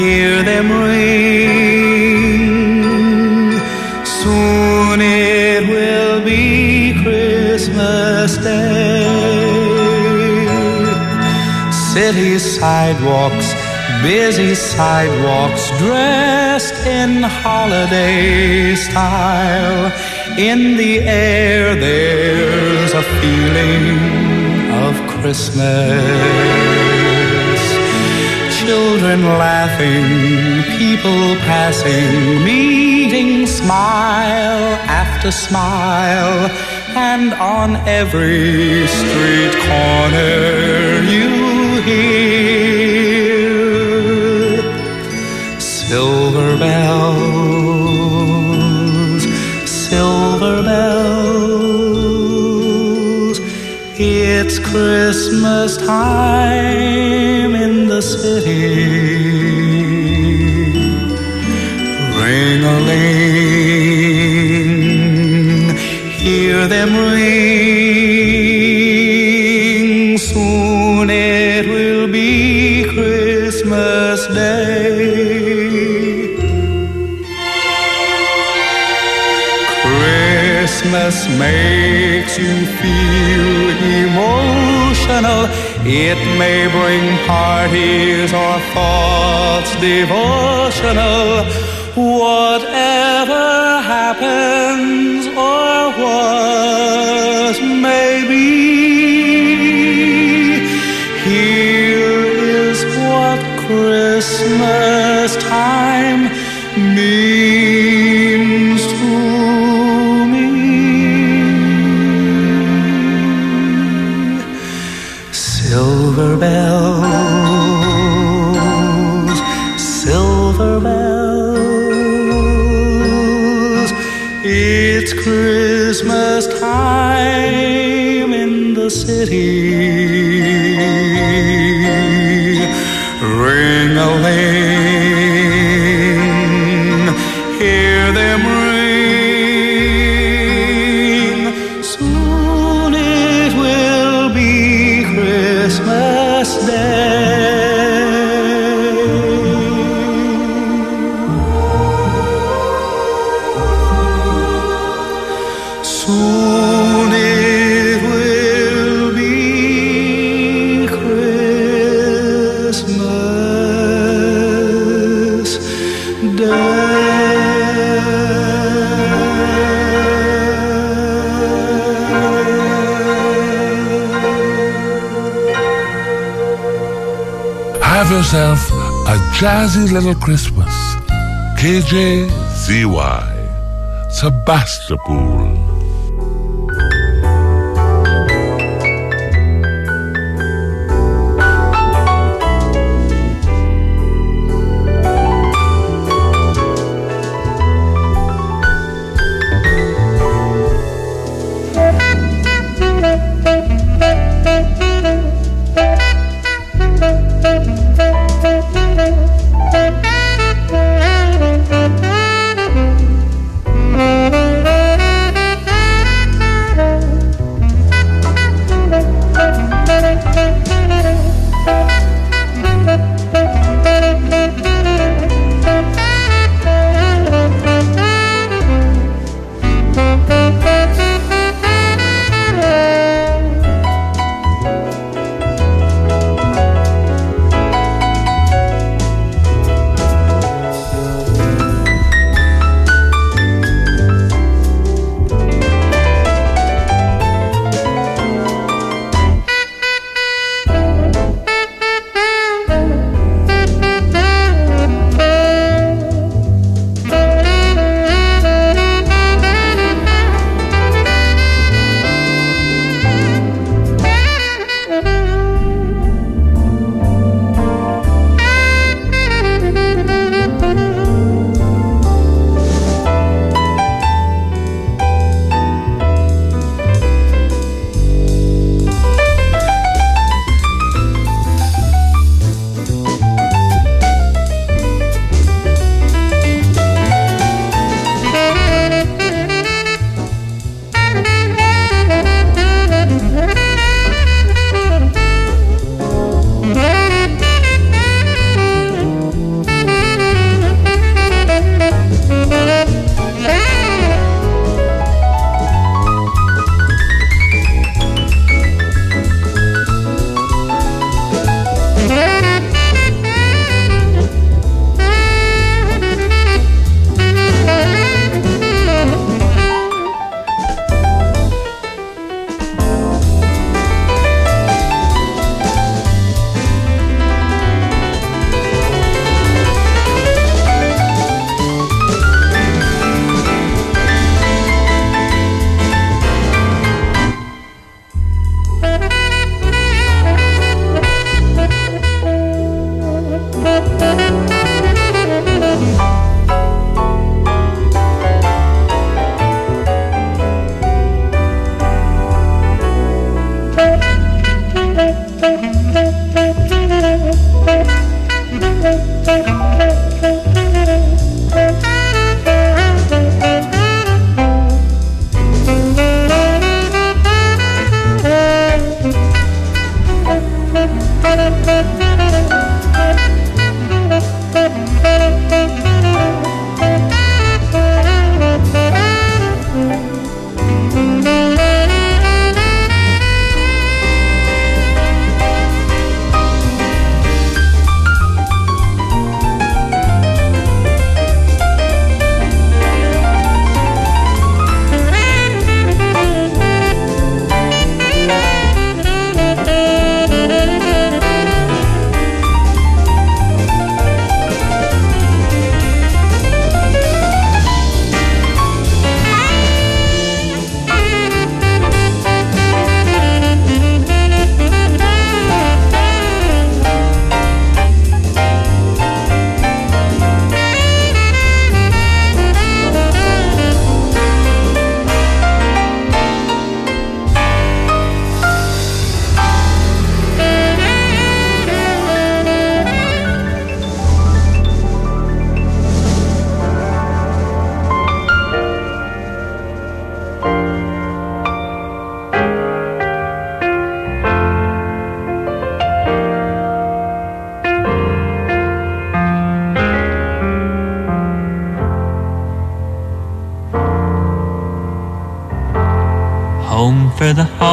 Hear them ring. Soon it will be Christmas Day. City sidewalks, busy sidewalks, dressed in holiday style. In the air there's a feeling of Christmas. Children laughing, people passing, meeting smile after smile. And on every street corner you hear silver bells, silver bells. It's Christmas time in the city. Ring-a-ling, hear them ring. Soon it will be Christmas Day. Christmas makes you feel emotional. It may bring parties or thoughts devotional. Whatever happens or what may be, here is what Christmas time means to me. Silver bells, silver bells. It's Christmas time in the city. Ring-a-ling, hear them ring. Soon it will be Christmas Day. Soon it will be Christmas Day. Have yourself a jazzy little Christmas. KJZY, Sebastopol.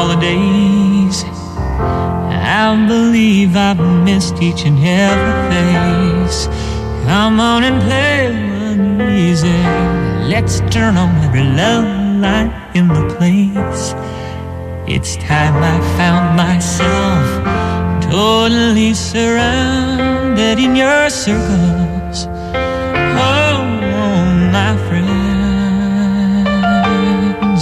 holidays. I believe I've missed each and every face. Come on and play uneasy. Let's turn on every love light in the place. It's time I found myself totally surrounded in your circles. Oh, my friends,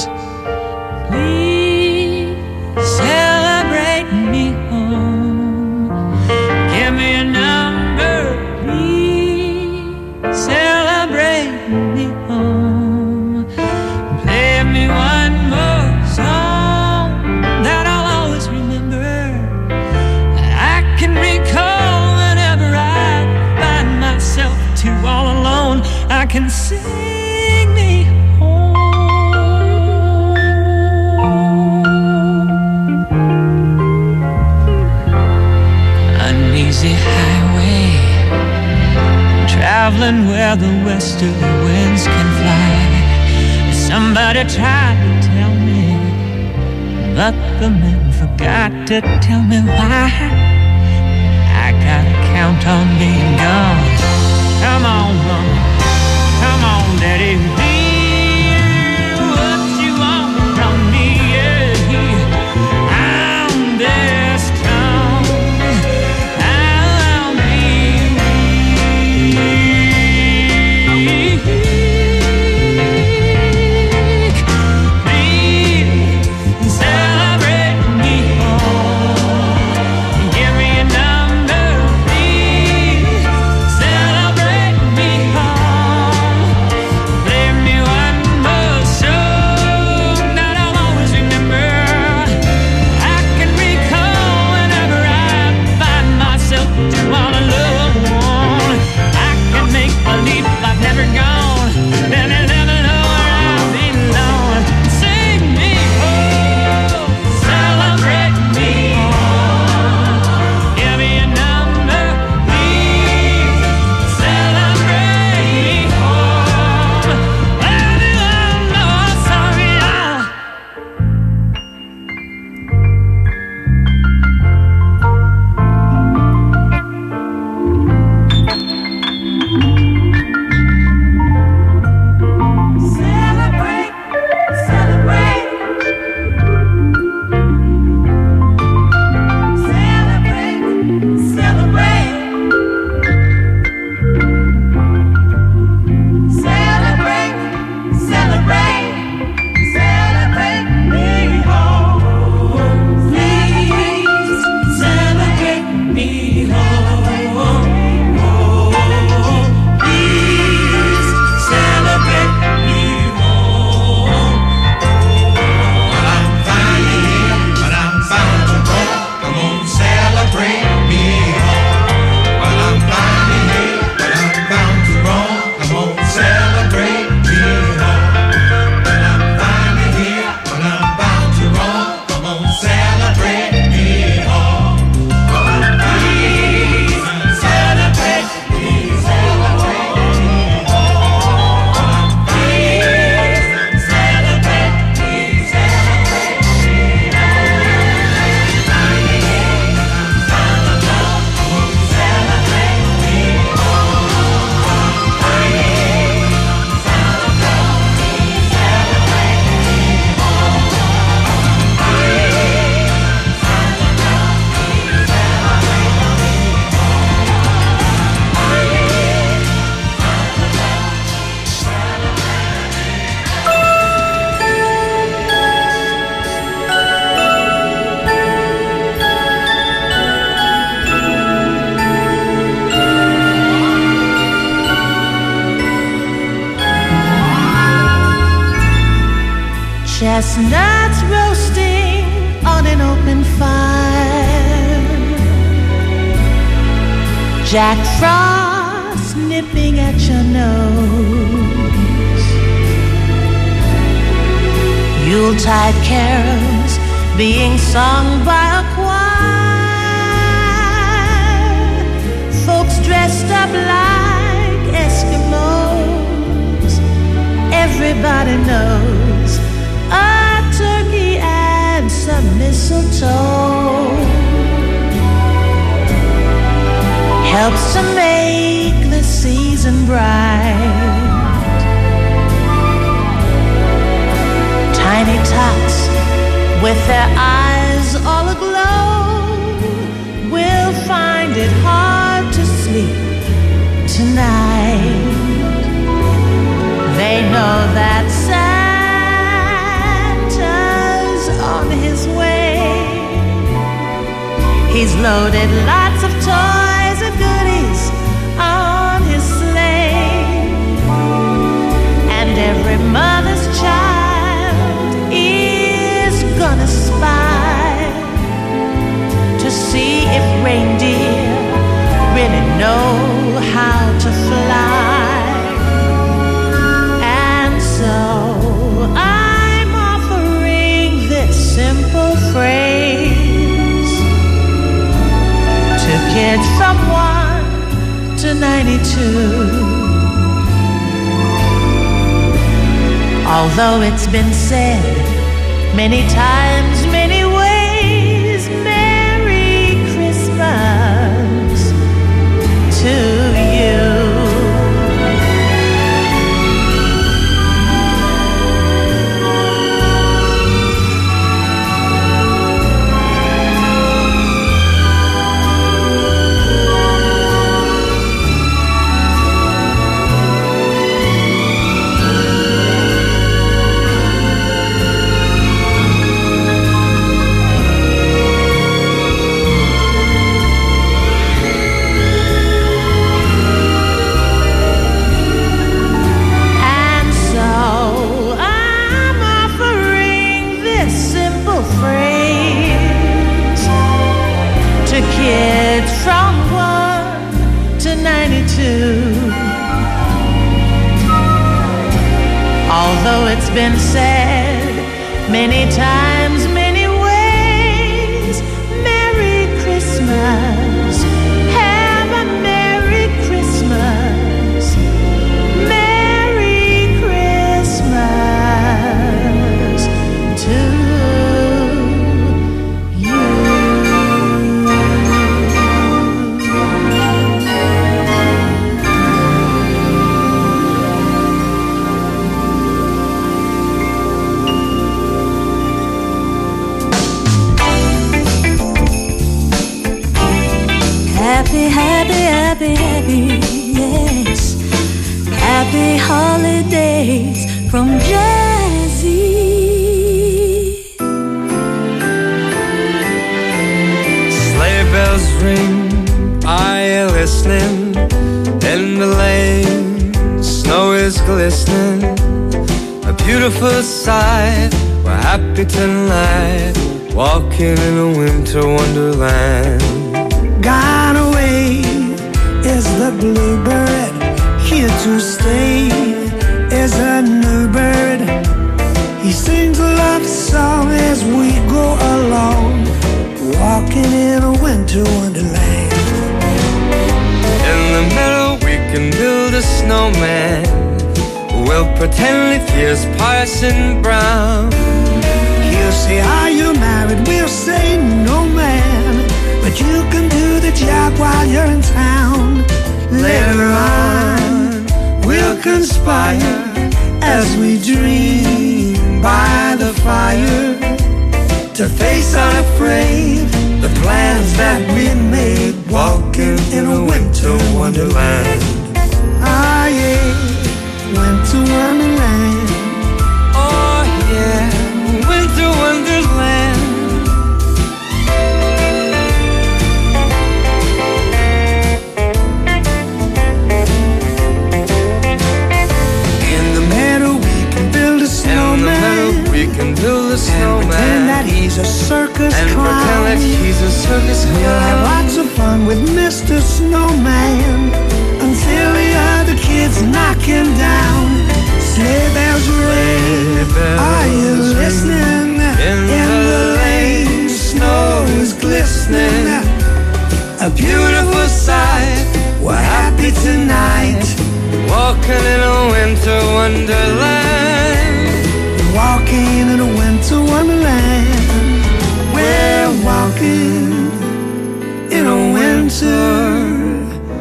please celebrate me home. Give me a number, please celebrate me home. Play me one more song that I'll always remember, that I can recall whenever I find myself too all alone. I can sing me home. Uneasy highway, traveling where the westerly winds can fly. Somebody tried to tell me, but the man forgot to tell me why. I gotta count on being gone. Come on, mama. Come on, daddy. Be what you want from me. Yeah. I'm this strong. I'll be weak. Please celebrate me home. Give me a number, please celebrate me home. Play me one more song that I'll always remember. I can recall whenever I find myself all alone. I can make believe I've never gone, then I'll never know where I belong. Sing me home, celebrate me home. Give me a number, please celebrate me home. Anyone know I'm sorry? Celebrate, celebrate, celebrate, celebrate, celebrate, celebrate, celebrate me home. Please celebrate me home. Please celebrate me home. Well, I'm finally here, but I'm bound to go. Come on, celebrate me home. Well, I'm finally here, but I'm bound to go. Come on, celebrate me home. Well, I'm finally here, but I'm bound to go. Come on, celebrate me home. Well, I'm finally here, celebrate me, celebrate me home. Well, I'm finally here, celebrate me, celebrate me home. Finally here, I'm bound to go. Come on, celebrate me home. Finally here, I'm bound to go. Celebrate me home. Finally here, Chestnuts roasting on an open fire, Jack Frost nipping at your nose, Yuletide carols being sung by a choir, folks dressed up like Eskimos. Everybody knows a turkey and some helps to make the season bright. Tiny tots with their eyes all aglow will find it hard to sleep tonight. They know that Santa's on his way. He's loaded lots of toys and goodies on his sleigh. And every mother's child is gonna spy to see if reindeer really know how to fly. And so I'm offering this simple phrase to kids from 1 to 92. Although it's been said many times, many ways, Merry Christmas to you. Kids from 1 to 92. Although it's been said many times, many ways, Merry Christmas, have a Merry Christmas, Merry Christmas to happy, happy, happy, happy, yes. Happy holidays from Jazzy. Sleigh bells ring, are you listening? In the lane, snow is glistening. A beautiful sight, we're happy tonight, walking in a winter wonderland. Gone away is the bluebird, here to stay is a new bird. He sings a love song as we go along, walking in a winter wonderland. In the meadow we can build a snowman, we'll pretend it is Parson Brown. He'll say, are you married? We'll say, no man, but you can do the job while you're in town. Later on, we'll conspire as we dream by the fire to face unafraid the plans that we made, walking in a winter wonderland. Ah, yeah, winter wonderland. Oh yeah, winter wonderland. We can build a snowman and pretend that he's a circus and clown. Pretend that he's a circus clown. We'll have lots of fun with Mr. Snowman until the other kids knock him down. Sleigh bells ring, are you listening? In the lane, snow is glistening. A beautiful sight, we're happy tonight, walking in a winter wonderland. Walking in a winter wonderland. We're walking in a winter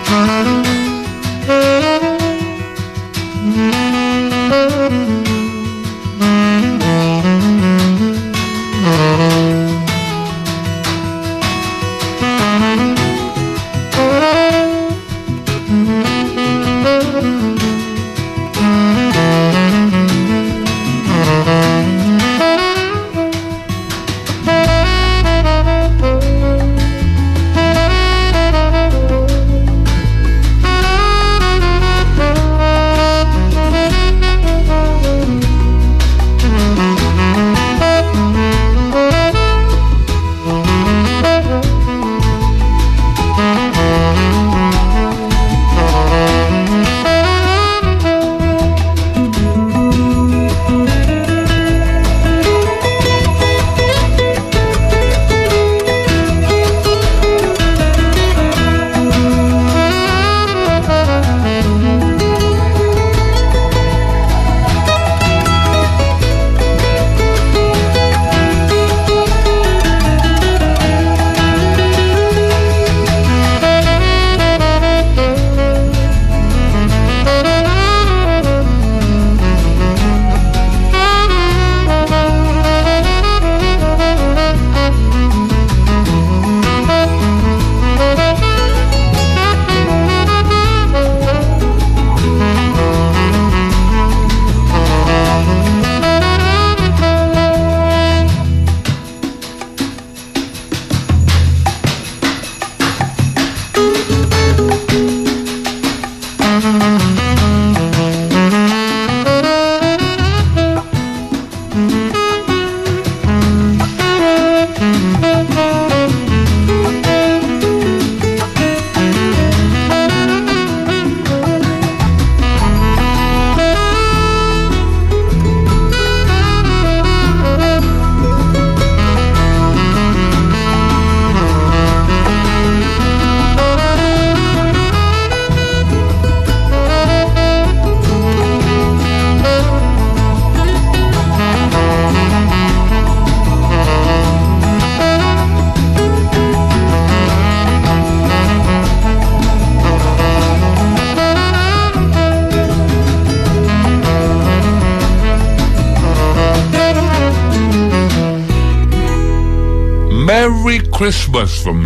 Merry Christmas from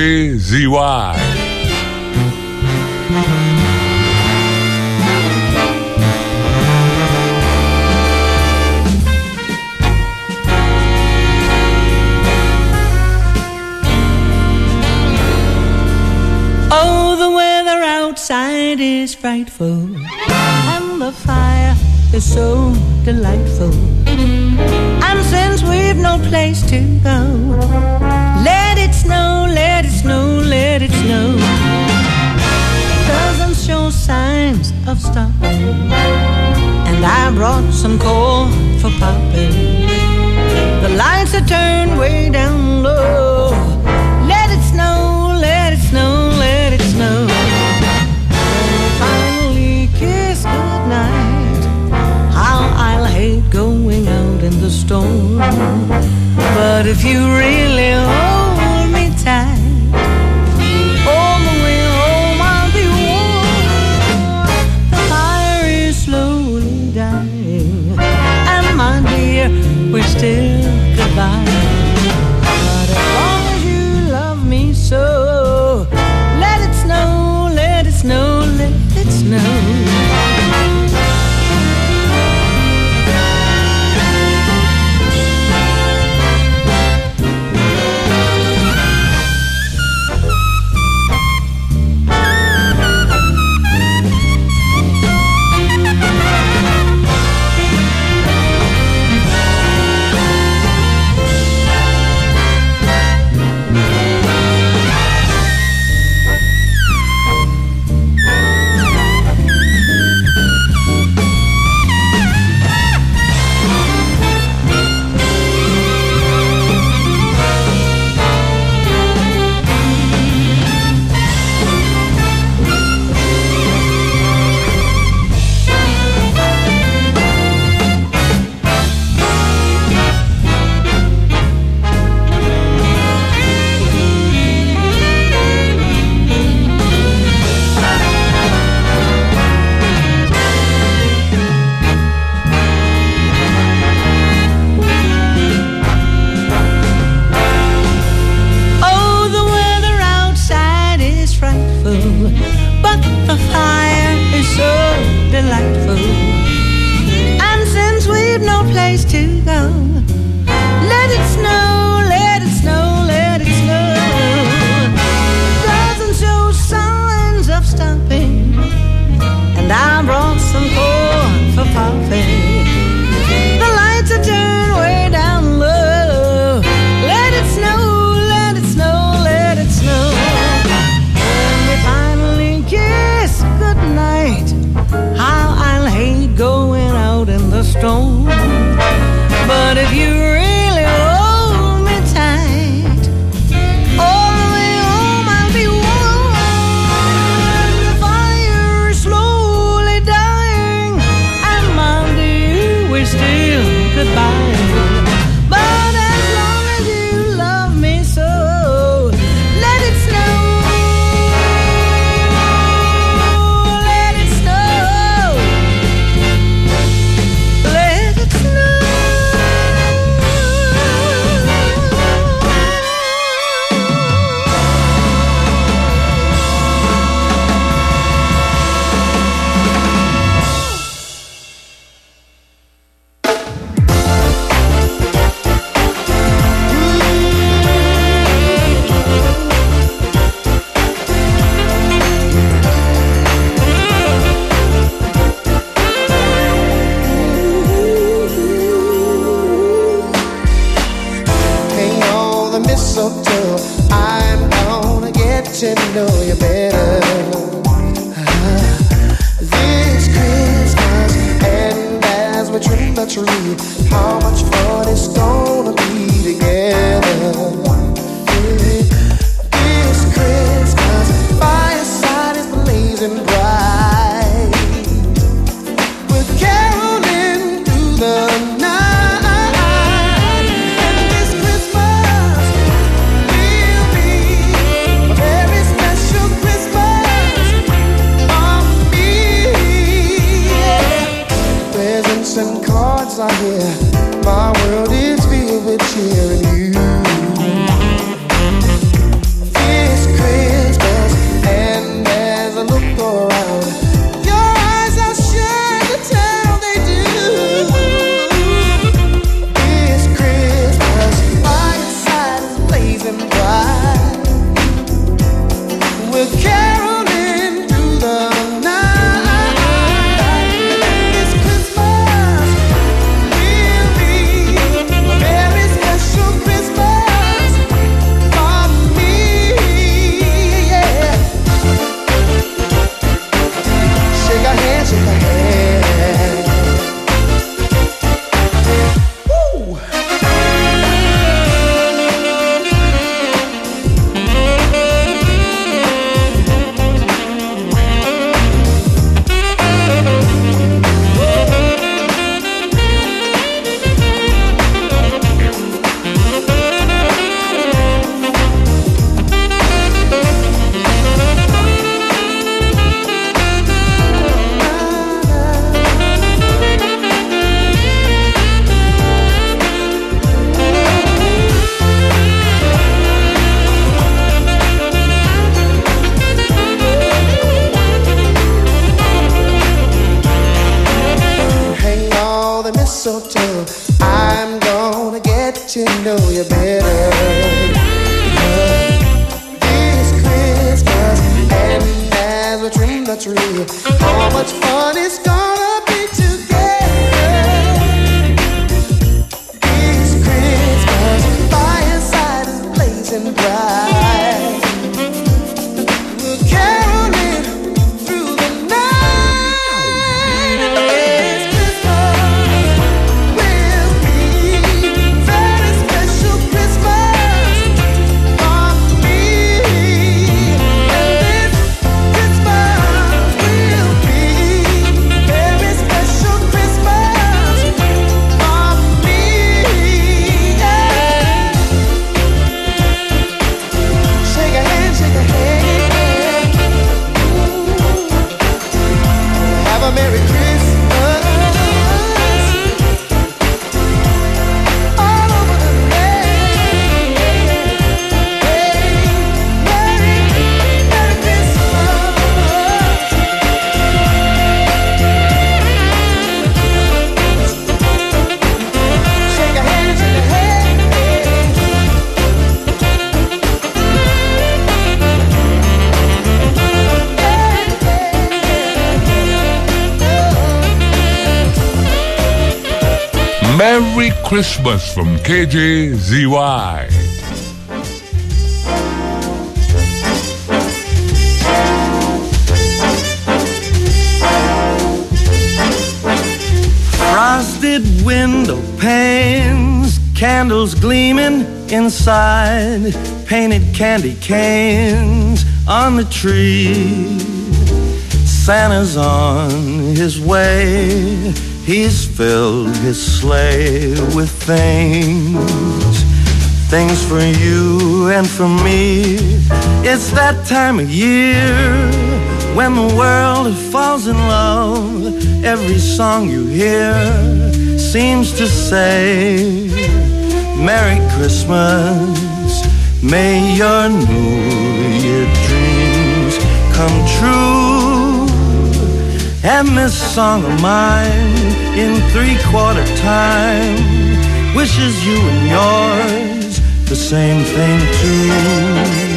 KJZY. Oh, the weather outside is frightful, and the fire is so delightful. And since we've no place to go, let it snow, let it snow, let it snow. Doesn't show signs of stopping, and I brought some coal for popping. The lights are turned way down low. Let it snow, let it snow, let it snow. When we finally kiss goodnight, how I'll hate going out in the storm. But if you really hold me tight, all the way home I'll be warm. The fire is slowly dying, and my dear, we're still goodbye. But as long as you love me so, let it snow, let it snow, let it snow. better. This Christmas, and as we trim the tree, how much fun it's gonna be together. This Christmas, fireside is blazing bright. We're caroling through the night, and this Christmas will be a very special Christmas for me. Presents and cards are here. My world is filled with cheer and you. This Christmas, and as I look around, your eyes are sure to tell they do. This Christmas, fireside is blazing bright. We're caroling through the night. This Christmas will be a very special Christmas for me. Yeah. Shake a hand, shake a hand. Woo! Hang all the mistletoe. I'm gonna get to know you better. This Christmas, and as we trim the tree, how much fun it's gonna be together. This Christmas, fireside is blazing bright. We're caroling through the night. This Christmas will be very special Christmas for me. And this Christmas will be very special Christmas for me. Yeah. Shake a hand, shake a hand. Have a Merry Christmas all over the land. Hey, Merry, Merry Christmas. Shake a hand, shake a hand. Merry Christmas from KJZY. Frosted window panes, candles gleaming inside, painted candy canes on the tree. Santa's on his way, he's filled his sleigh with things. Things for you and for me. It's that time of year when the world falls in love. Every song you hear seems to say, Merry Christmas, may your New Year dreams come true. And this song of mine in 3/4 time wishes you and yours the same thing too.